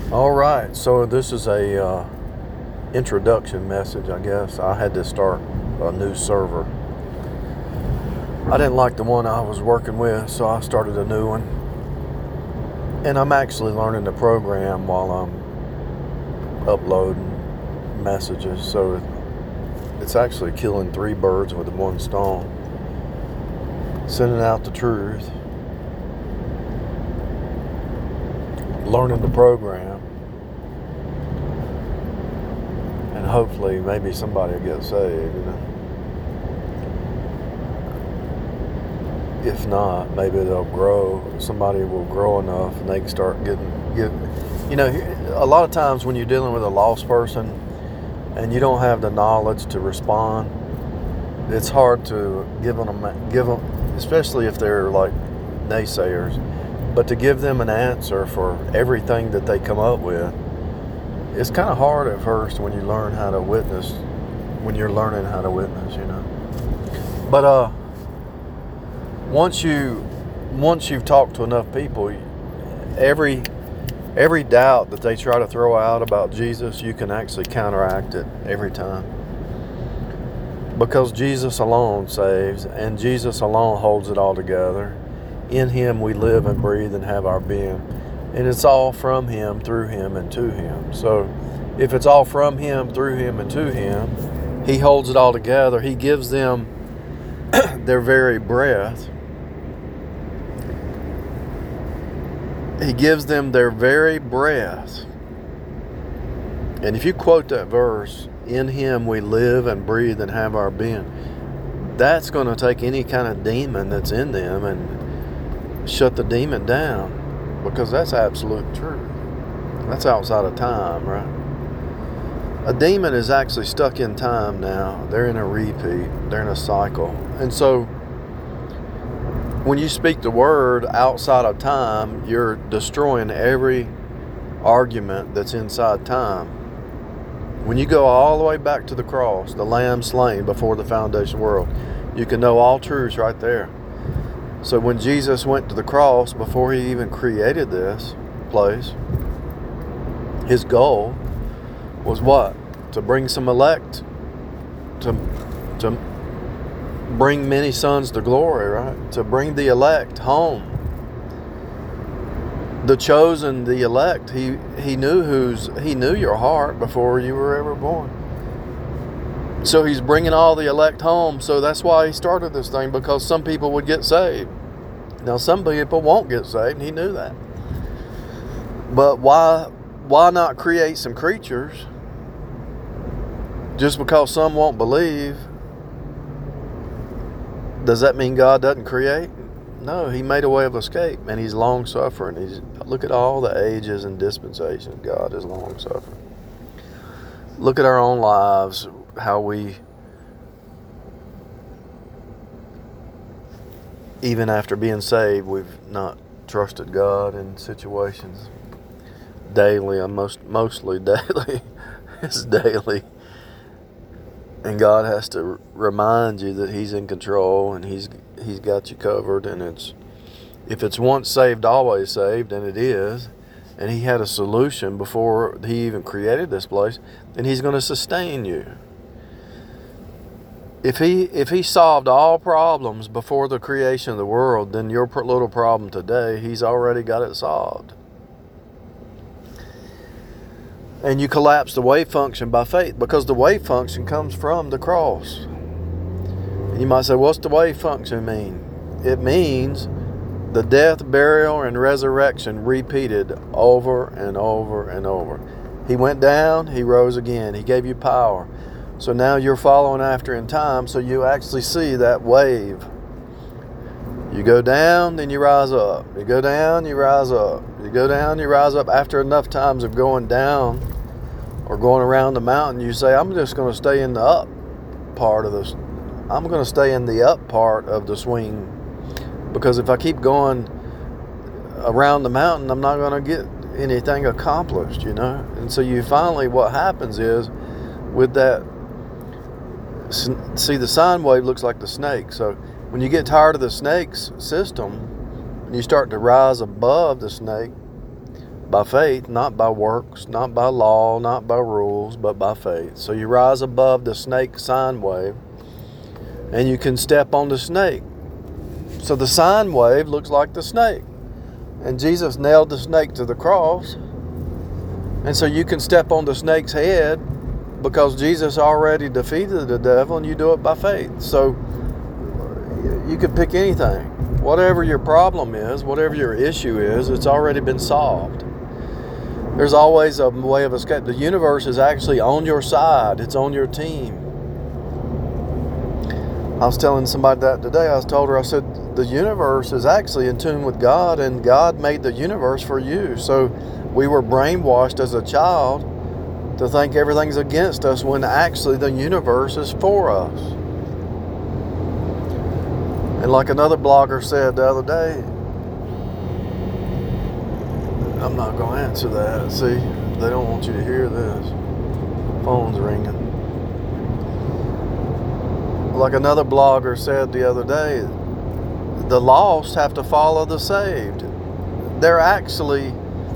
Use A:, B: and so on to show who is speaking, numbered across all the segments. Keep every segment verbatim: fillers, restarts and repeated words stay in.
A: All right, so this is a uh, introduction message, I guess. I had to start a new server. I didn't like the one I was working with, so I started a new one. And I'm actually learning the program while I'm uploading messages, so it's actually killing three birds with one stone. Sending out the truth, learning the program, and hopefully maybe somebody will get saved, you know. If not, maybe they'll grow. Somebody will grow enough and they can start getting, get, you know, a lot of times when you're dealing with a lost person and you don't have the knowledge to respond, it's hard to give them, give them, especially if they're like naysayers, but to give them an answer for everything that they come up with, it's kind of hard at first when you learn how to witness, when you're learning how to witness, you know. But uh, once you, once you've talked to enough people, every every doubt that they try to throw out about Jesus, you can actually counteract it every time. Because Jesus alone saves, and Jesus alone holds it all together. In Him we live and breathe and have our being. And it's all from Him, through Him, and to Him. So if it's all from Him, through Him, and to Him, He holds it all together. He gives them their very breath. He gives them their very breath. And if you quote that verse, in Him we live and breathe and have our being, that's going to take any kind of demon that's in them and shut the demon down, because that's absolute truth. That's outside of time, right? A demon is actually stuck in time now. They're in a repeat. They're in a cycle. And so when you speak the word outside of time, you're destroying every argument that's inside time. When you go all the way back to the cross, the Lamb slain before the foundation of the world, you can know all truths right there. So when Jesus went to the cross, before He even created this place, His goal was what? To bring some elect, to, to bring many sons to glory, right? To bring the elect home. The chosen, the elect, he he knew who's he knew your heart before you were ever born. So He's bringing all the elect home. So that's why He started this thing, because some people would get saved. Now some people won't get saved, and He knew that. But why why not create some creatures? Just because some won't believe, does that mean God doesn't create? No, He made a way of escape, and He's long-suffering. He's, look at all the ages and dispensations. God is long-suffering. Look at our own lives, how we, even after being saved, we've not trusted God in situations. Daily, I'm most, mostly daily. It's daily. And God has to remind you that He's in control, and He's He's got you covered. And it's if it's once saved, always saved, and it is, and He had a solution before He even created this place, then He's going to sustain you. If He if He solved all problems before the creation of the world, then your little problem today, He's already got it solved. And you collapse the wave function by faith, because the wave function comes from the cross. And you might say, what's the wave function mean? It means the death, burial, and resurrection repeated over and over and over. He went down, He rose again. He gave you power. So now you're following after in time, so you actually see that wave. You go down, then you rise up. You go down, you rise up. You go down, you rise up. After enough times of going down or going around the mountain, you say, I'm just going to stay in the up part of this. I'm going to stay in the up part of the swing, because if I keep going around the mountain, I'm not going to get anything accomplished, you know. And so you finally, what happens is, with that, see, the sine wave looks like the snake. So when you get tired of the snake's system, and you start to rise above the snake, by faith, not by works, not by law, not by rules, but by faith. So you rise above the snake sine wave, and you can step on the snake. So the sine wave looks like the snake, and Jesus nailed the snake to the cross, and so you can step on the snake's head because Jesus already defeated the devil, and you do it by faith. So you could pick anything. Whatever your problem is, whatever your issue is, it's already been solved. There's always a way of escape. The universe is actually on your side. It's on your team. I was telling somebody that today. I was told her, I said, the universe is actually in tune with God, and God made the universe for you. So we were brainwashed as a child to think everything's against us when actually the universe is for us. And like another blogger said the other day, I'm not going to answer that. See, they don't want you to hear this. Phone's ringing. Like another blogger said the other day, the lost have to follow the saved. They're actually,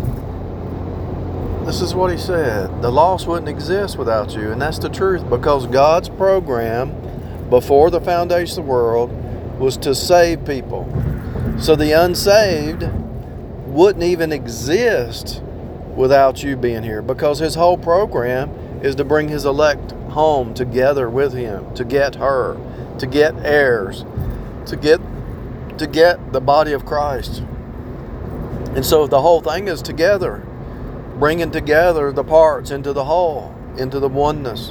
A: this is what he said, the lost wouldn't exist without you. And that's the truth, because God's program before the foundation of the world was to save people. So the unsaved wouldn't even exist without you being here, because his whole program is to bring his elect home together with him, to get her, to get heirs, to get to get the body of Christ. And so the whole thing is together, bringing together the parts into the whole, into the oneness,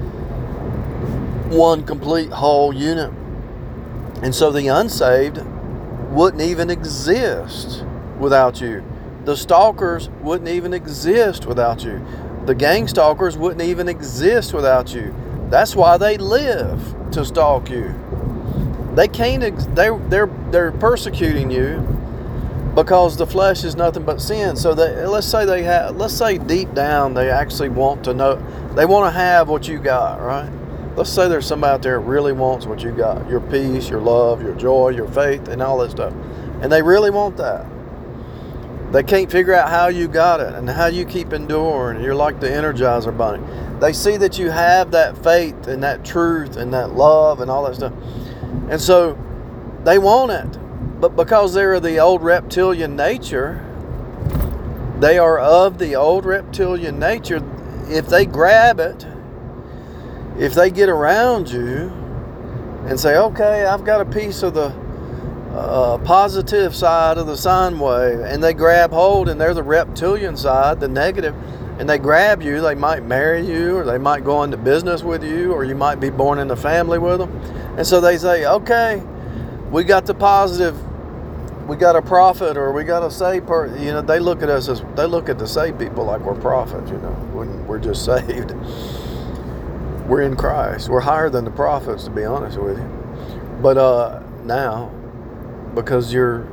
A: one complete whole unit. And so the unsaved wouldn't even exist without you. The stalkers wouldn't even exist without you. The gang stalkers wouldn't even exist without you. That's why they live, to stalk you. They can't. Ex- they they're they're persecuting you because the flesh is nothing but sin. So they, let's say they have. Let's say deep down they actually want to know. They want to have what you got, right? Let's say there's somebody out there that really wants what you got: your peace, your love, your joy, your faith, and all that stuff. And they really want that. They can't figure out how you got it and how you keep enduring. You're like the Energizer Bunny. They see that you have that faith and that truth and that love and all that stuff. And so they want it. But because they're of the old reptilian nature, they are of the old reptilian nature. If they grab it, if they get around you and say, okay, I've got a piece of the uh, positive side of the sine wave, and they grab hold, and they're the reptilian side, the negative, and they grab you, they might marry you, or they might go into business with you, or you might be born in a family with them. And so they say, okay, we got the positive, we got a prophet, or we got a saved person. You know, they look at us as, they look at the saved people like we're prophets, you know, when we're just saved. We're in Christ. We're higher than the prophets, to be honest with you. But uh, now, because you're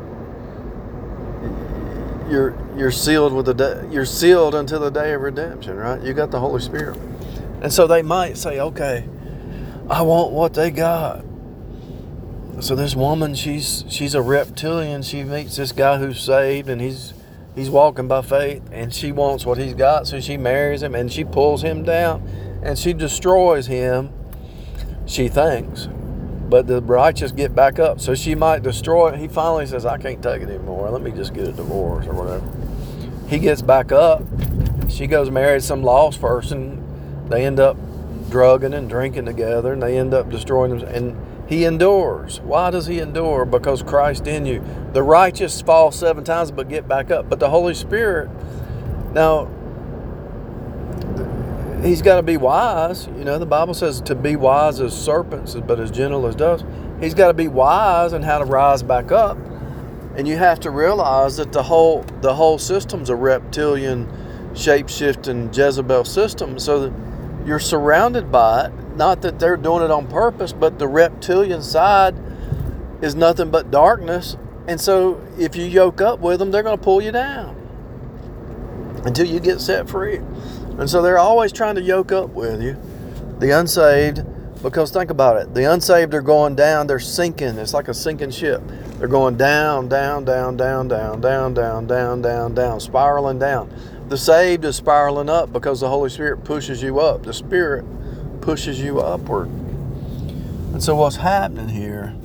A: you're you're sealed with the day, you're sealed until the day of redemption, right? You got the Holy Spirit, and so they might say, "Okay, I want what they got." So this woman, she's she's a reptilian. She meets this guy who's saved, and he's he's walking by faith, and she wants what he's got, so she marries him, and she pulls him down, and she destroys him. She thinks. But the righteous get back up. So she might destroy it. He finally says, I can't take it anymore. Let me just get a divorce or whatever. He gets back up. She goes marry some lost person. They end up drugging and drinking together, and they end up destroying them. And he endures. Why does he endure? Because Christ in you. The righteous fall seven times but get back up. But the Holy Spirit, now, he's got to be wise. You know, the Bible says to be wise as serpents, but as gentle as doves. He's got to be wise in how to rise back up. And you have to realize that the whole the whole system's a reptilian, shape-shifting Jezebel system. So that you're surrounded by it. Not that they're doing it on purpose, but the reptilian side is nothing but darkness. And so if you yoke up with them, they're going to pull you down until you get set free. And so they're always trying to yoke up with you, the unsaved, Because think about it. The unsaved are going down. They're sinking. It's like a sinking ship. They're going down, down, down, down, down, down, down, down, down, down, spiraling down. The saved is spiraling up because the Holy Spirit pushes you up. The Spirit pushes you upward. And so what's happening here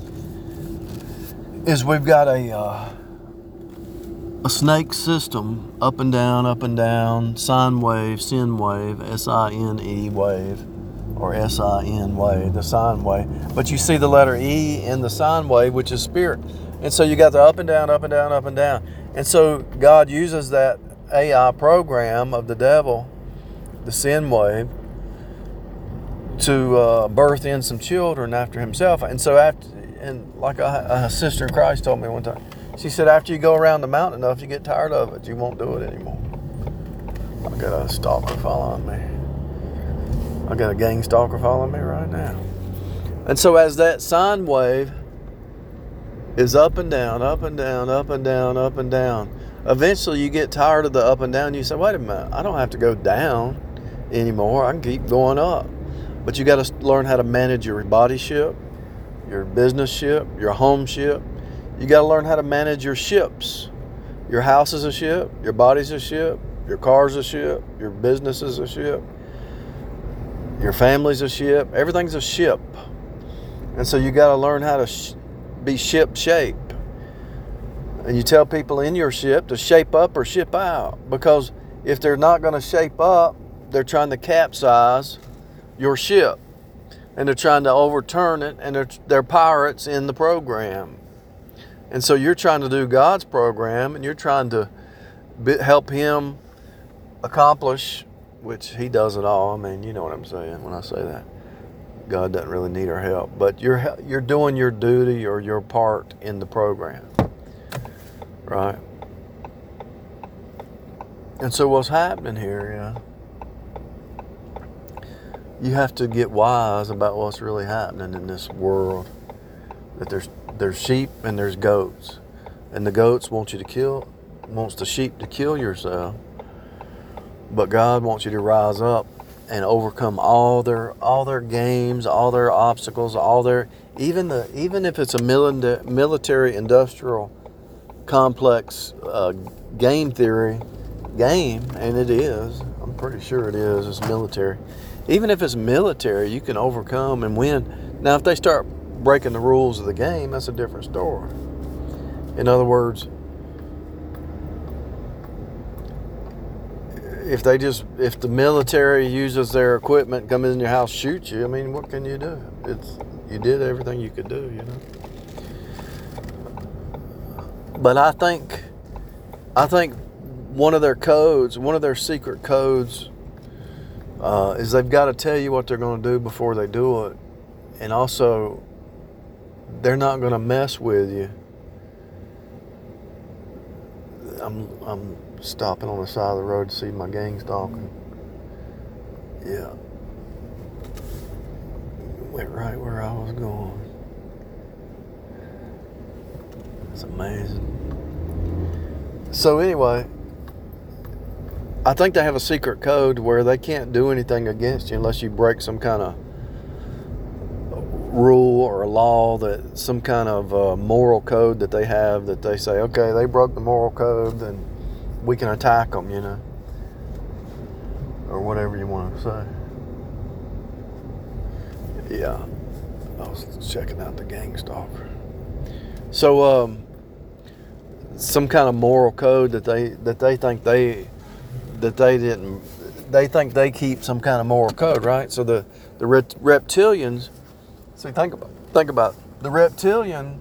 A: is we've got a uh, a snake system, up and down, up and down, sine wave, sin wave, S I N E wave, or S I N wave, the sine wave. But you see the letter E in the sine wave, which is spirit. And so you got the up and down, up and down, up and down. And so God uses that A I program of the devil, the sin wave, to uh, birth in some children after himself. And so after, and like a, a sister in Christ told me one time, she said, after you go around the mountain enough, you get tired of it. You won't do it anymore. I got a stalker following me. I got a gang stalker following me right now. And so as that sine wave is up and down, up and down, up and down, up and down, eventually you get tired of the up and down. You say, wait a minute, I don't have to go down anymore. I can keep going up. But you got to learn how to manage your body ship, your business ship, your home ship. You got to learn how to manage your ships. Your house is a ship, your body's a ship, your car's a ship, your business is a ship, your family's a ship. Everything's a ship. And so you got to learn how to sh- be ship shape. And you tell people in your ship to shape up or ship out. Because if they're not going to shape up, they're trying to capsize your ship. And they're trying to overturn it, and they're, they're pirates in the program. And so you're trying to do God's program, and you're trying to be, help Him accomplish, which He does it all. I mean, you know what I'm saying when I say that. God doesn't really need our help. But you're you're doing your duty or your part in the program. Right? And so what's happening here, yeah, you have to get wise about what's really happening in this world. That there's there's sheep and there's goats. And the goats want you to kill, wants the sheep to kill yourself. But God wants you to rise up and overcome all their all their games, all their obstacles, all their even the even if it's a military industrial complex uh, game theory game, and it is. I'm pretty sure it is. It's military. Even if it's military, you can overcome and win. Now, if they start breaking the rules of the game, that's a different story. In other words, if they just, if the military uses their equipment, come in your house, shoot you, I mean, what can you do? It's, you did everything you could do, you know. But I think, I think one of their codes, one of their secret codes, uh, is they've got to tell you what they're going to do before they do it, and also they're not going to mess with you. I'm I'm stopping on the side of the road to see my gang stalking. Yeah. Went right where I was going. It's amazing. So anyway, I think they have a secret code where they can't do anything against you unless you break some kind of rule or a law, that some kind of uh, moral code that they have, that they say, okay, they broke the moral code, then we can attack them, you know, or whatever you want to say. Yeah, I was checking out the gang stalker. So, um, some kind of moral code that they that they think they that they didn't, they think they keep some kind of moral code, right? So the the reptilians. See, think about think about it. The reptilian,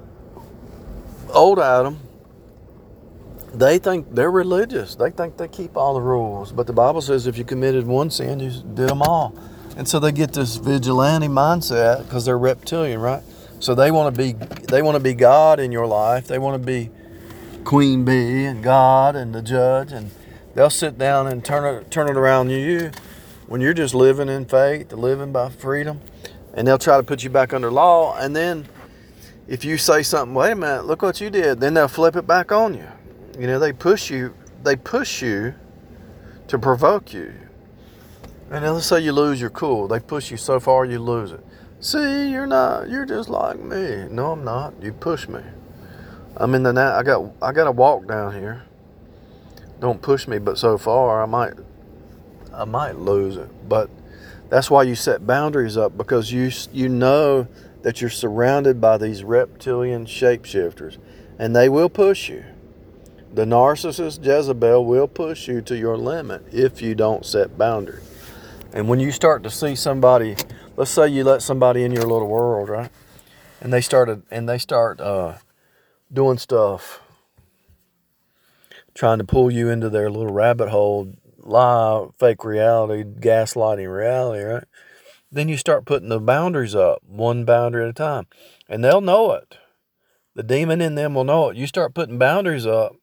A: old Adam, they think they're religious. They think they keep all the rules. But the Bible says if you committed one sin, you did them all. And so they get this vigilante mindset because they're reptilian, right? So they want to be they want to be God in your life. They want to be Queen Bee and God and the judge, and they'll sit down and turn it turn it around you when you're just living in faith, living by freedom. And they'll try to put you back under law. And then if you say something, wait a minute, look what you did, then they'll flip it back on you. You know, they push you, they push you to provoke you. And then let's say you lose your cool. They push you so far you lose it. See, you're not. You're just like me. No, I'm not. You push me. I'm in the now. I got. I got to walk down here. Don't push me, but so far I might. I might lose it. But that's why you set boundaries up, because you you know that you're surrounded by these reptilian shapeshifters, and they will push you. The narcissist Jezebel will push you to your limit if you don't set boundaries. And when you start to see somebody, let's say you let somebody in your little world, right? And they started, and they start uh, doing stuff, trying to pull you into their little rabbit hole, lie, fake reality, gaslighting reality, right? Then you start putting the boundaries up, one boundary at a time, and they'll know it. The demon in them will know it. You start putting boundaries up,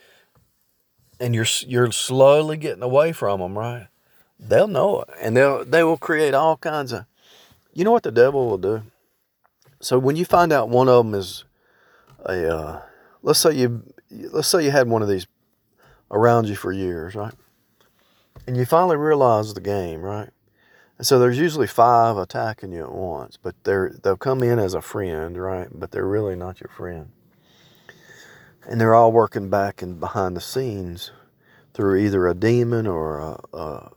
A: and you're you're slowly getting away from them, right? They'll know it, and they'll they will create all kinds of. You know what the devil will do? So when you find out one of them is a, uh, let's say you let's say you had one of these around you for years, right? And you finally realize the game, right? And so there's usually five attacking you at once, but they're they'll come in as a friend, right? But they're really not your friend, and they're all working back and behind the scenes through either a demon or a, a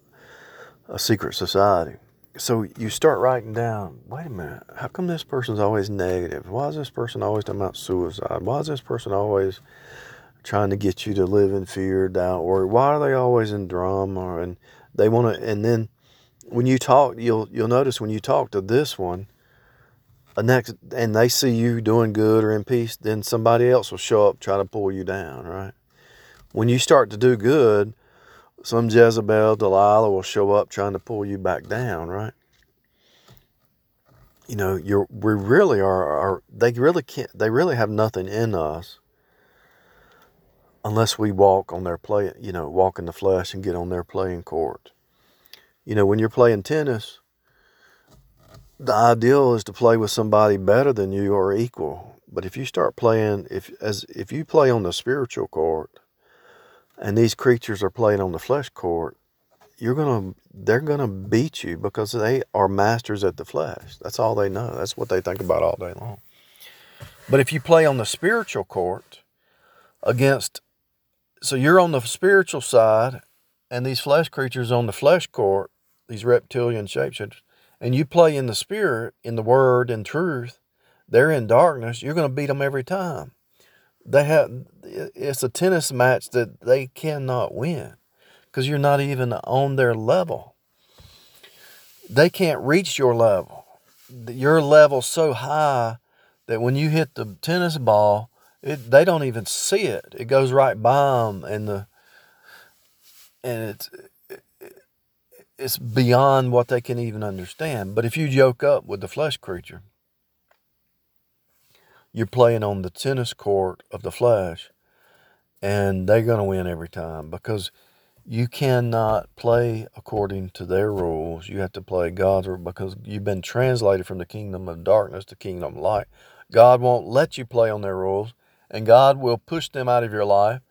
A: a secret society. So you start writing down, wait a minute, how come this person's always negative? Why is this person always talking about suicide? Why is this person always trying to get you to live in fear, doubt, worry? Why are they always in drama? And they want to, and then when you talk, you'll you'll notice when you talk to this one, a next, and they see you doing good or in peace, then somebody else will show up, try to pull you down, right? When you start to do good, some Jezebel, Delilah will show up trying to pull you back down, right? You know, you're we really are, are they really can't they really have nothing in us unless we walk on their play, you know, walk in the flesh and get on their playing court. You know, when you're playing tennis, the ideal is to play with somebody better than you or equal. But if you start playing, if as if you play on the spiritual court, and these creatures are playing on the flesh court, you're gonna, they're gonna beat you because they are masters at the flesh. That's all they know. That's what they think about all day long. But if you play on the spiritual court against, so you're on the spiritual side, and these flesh creatures on the flesh court, these reptilian shapeshifters, and you play in the spirit, in the word, in truth, they're in darkness, you're gonna beat them every time. They have, it's a tennis match that they cannot win because you're not even on their level. They can't reach your level. Your level's so high that when you hit the tennis ball, it, they don't even see it. It goes right by them, and the and it's it's beyond what they can even understand. But if you yoke up with the flesh creature, you're playing on the tennis court of the flesh, and they're going to win every time because you cannot play according to their rules. You have to play God's rules because you've been translated from the kingdom of darkness to kingdom of light. God won't let you play on their rules, and God will push them out of your life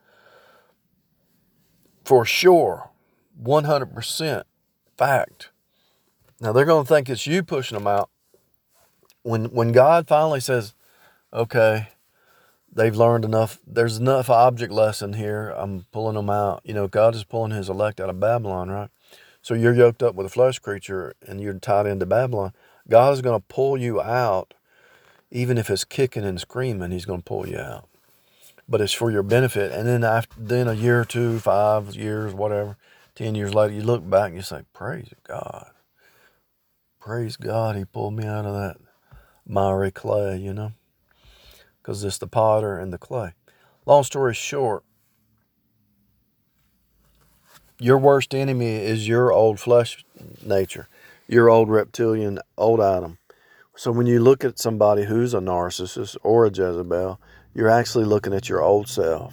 A: for sure, one hundred percent fact. Now, they're going to think it's you pushing them out. When, when God finally says, okay, they've learned enough. There's enough object lesson here. I'm pulling them out. You know, God is pulling his elect out of Babylon, right? So you're yoked up with a flesh creature and you're tied into Babylon. God is going to pull you out. Even if it's kicking and screaming, he's going to pull you out. But it's for your benefit. And then after, then a year or two, five years, whatever, ten years later, you look back and you say, praise God. Praise God, he pulled me out of that miry clay, you know. Because it's the potter and the clay. Long story short, your worst enemy is your old flesh nature, your old reptilian, old Adam. So when you look at somebody who's a narcissist or a Jezebel, you're actually looking at your old self.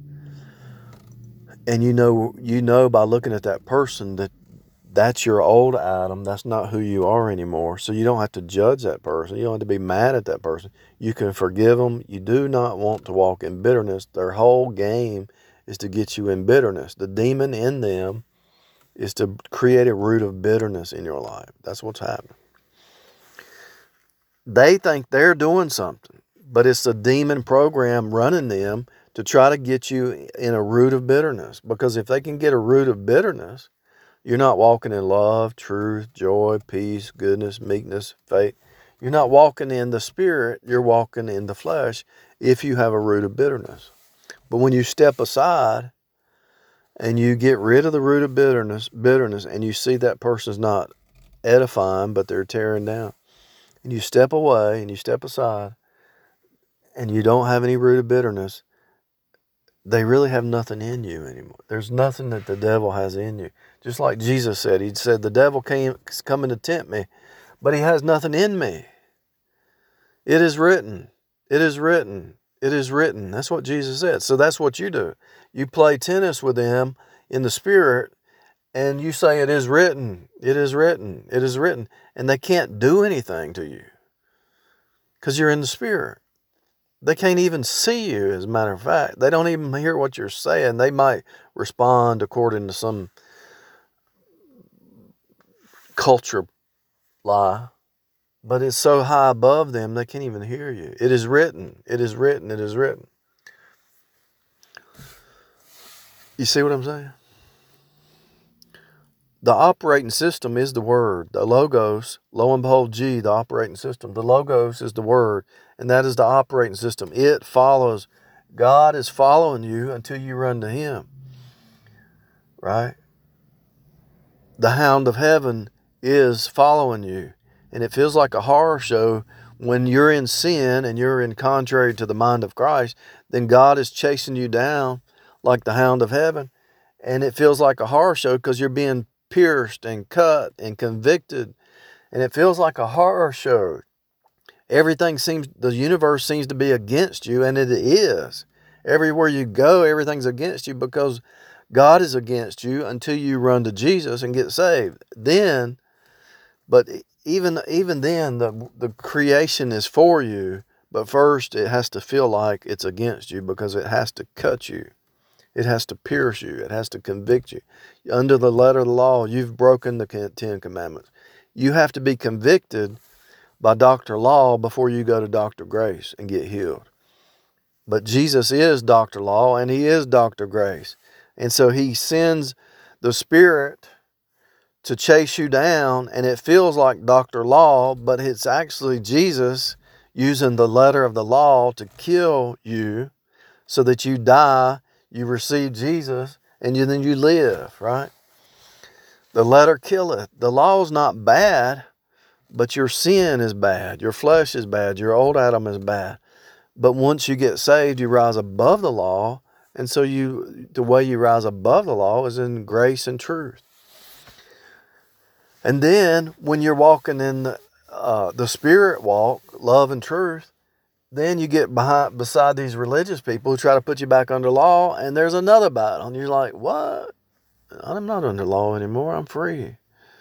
A: And you know, you know by looking at that person that that's your old Adam. That's not who you are anymore. So you don't have to judge that person. You don't have to be mad at that person. You can forgive them. You do not want to walk in bitterness. Their whole game is to get you in bitterness. The demon in them is to create a root of bitterness in your life. That's what's happening. They think they're doing something, but it's a demon program running them to try to get you in a root of bitterness. Because if they can get a root of bitterness, you're not walking in love, truth, joy, peace, goodness, meekness, faith. You're not walking in the Spirit, you're walking in the flesh if you have a root of bitterness. But when you step aside and you get rid of the root of bitterness, bitterness, and you see that person's not edifying, but they're tearing down, and you step away and you step aside and you don't have any root of bitterness, they really have nothing in you anymore. There's nothing that the devil has in you. Just like Jesus said, he said, the devil came coming to tempt me, but he has nothing in me. It is written. It is written. It is written. That's what Jesus said. So that's what you do. You play tennis with them in the Spirit, and you say, it is written. It is written. It is written. And they can't do anything to you because you're in the Spirit. They can't even see you, as a matter of fact. They don't even hear what you're saying. They might respond according to some culture lie, but it's so high above them, they can't even hear you. It is written. It is written. It is written. You see what I'm saying? The operating system is the Word. The Logos, lo and behold, G, the operating system. The Logos is the Word, and that is the operating system. It follows. God is following you until you run to Him. Right? The hound of heaven is following you. And it feels like a horror show when you're in sin and you're in contrary to the mind of Christ. Then God is chasing you down like the hound of heaven. And it feels like a horror show because you're being pierced and cut and convicted. And it feels like a horror show. Everything seems, the universe seems to be against you, and it is. Everywhere you go, everything's against you because God is against you until you run to Jesus and get saved. Then, but even even then, the the creation is for you, but first it has to feel like it's against you because it has to cut you. It has to pierce you. It has to convict you. Under the letter of the law, you've broken the Ten Commandments. You have to be convicted by Doctor Law before you go to Doctor Grace and get healed. But Jesus is Doctor Law and He is Doctor Grace. And so He sends the Spirit to chase you down, and it feels like Doctor Law, but it's actually Jesus using the letter of the law to kill you so that you die, you receive Jesus, and you, then you live, right? The letter killeth. The law is not bad, but your sin is bad. Your flesh is bad. Your old Adam is bad. But once you get saved, you rise above the law, and so you, the way you rise above the law is in grace and truth. And then when you're walking in the, uh, the Spirit walk, love and truth, then you get behind beside these religious people who try to put you back under law, and there's another battle. And you're like, what? I'm not under law anymore. I'm free.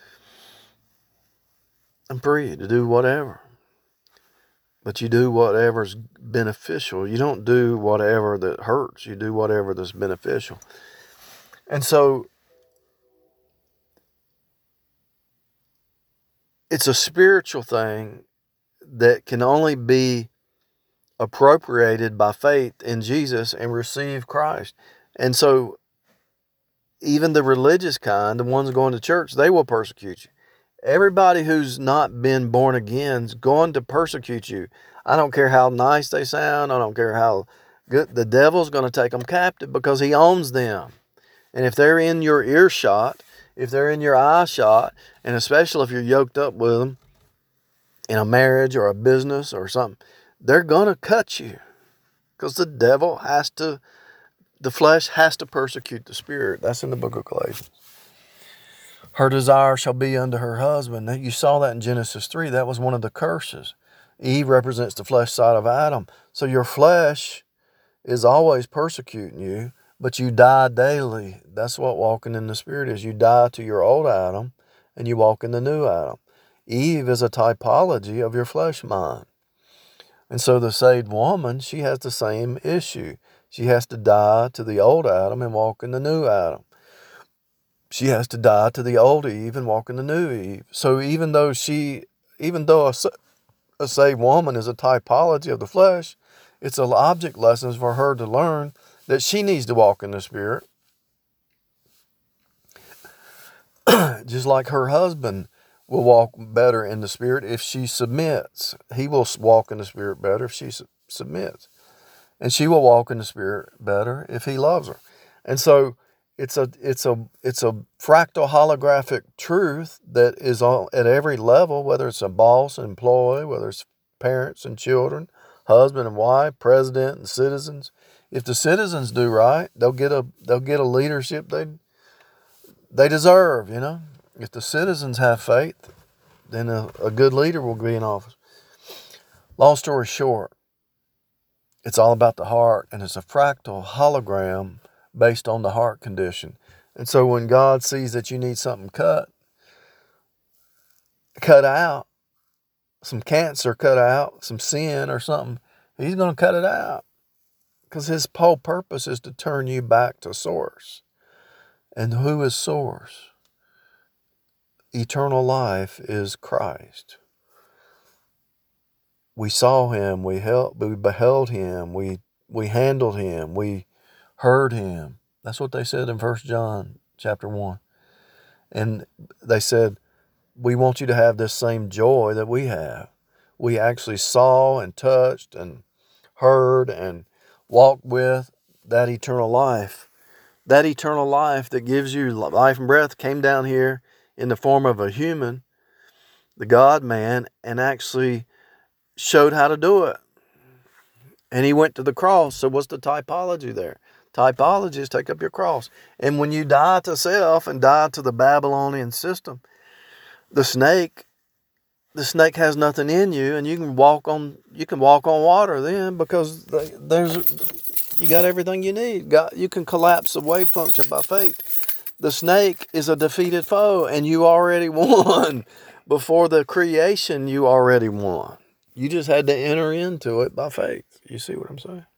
A: I'm free to do whatever. But you do whatever's beneficial. You don't do whatever that hurts. You do whatever that's beneficial. And so it's a spiritual thing that can only be appropriated by faith in Jesus and receive Christ. And so even the religious kind, the ones going to church, they will persecute you. Everybody who's not been born again is going to persecute you. I don't care how nice they sound. I don't care how good. The devil's going to take them captive because he owns them. And if they're in your earshot, if they're in your eye shot, and especially if you're yoked up with them in a marriage or a business or something, they're going to cut you because the devil has to, the flesh has to persecute the spirit. That's in the book of Galatians. Her desire shall be unto her husband. Now, you saw that in Genesis three. That was one of the curses. Eve represents the flesh side of Adam. So your flesh is always persecuting you, but you die daily. That's what walking in the Spirit is. You die to your old Adam, and you walk in the new Adam. Eve is a typology of your flesh mind. And so the saved woman, she has the same issue. She has to die to the old Adam and walk in the new Adam. she has to die to the old Eve and walk in the new Eve. So even though she, even though a, a saved woman is a typology of the flesh, it's an object lessons for her to learn that she needs to walk in the Spirit. Just like her husband will walk better in the Spirit if she submits. He will walk in the Spirit better if she su- submits. And she will walk in the Spirit better if he loves her. And so it's a it's a it's a fractal holographic truth that is on at every level, whether it's a boss and employee, whether it's parents and children, husband and wife, president and citizens. If the citizens do right, they'll get a they'll get a leadership they they deserve, you know. If the citizens have faith, then a, a good leader will be in office. Long story short, it's all about the heart, and it's a fractal hologram based on the heart condition. And so when God sees that you need something cut, cut out, some cancer cut out, some sin or something, he's going to cut it out. Because his whole purpose is to turn you back to source. And who is source? Eternal life is Christ. We saw him, we held, we beheld him, we we handled him, we heard him. That's what they said in First John chapter one. And they said, we want you to have this same joy that we have. We actually saw and touched and heard and walked with that eternal life. That eternal life that gives you life and breath came down here in the form of a human, the God-man, and actually showed how to do it. And he went to the cross. So what's the typology there? Typology is take up your cross. And when you die to self and die to the Babylonian system, the snake, the snake has nothing in you, and you can walk on you can walk on water then, because there's you got everything you need. Got you can collapse the wave function by faith. The snake is a defeated foe, and you already won. Before the creation, you already won. You just had to enter into it by faith. You see what I'm saying?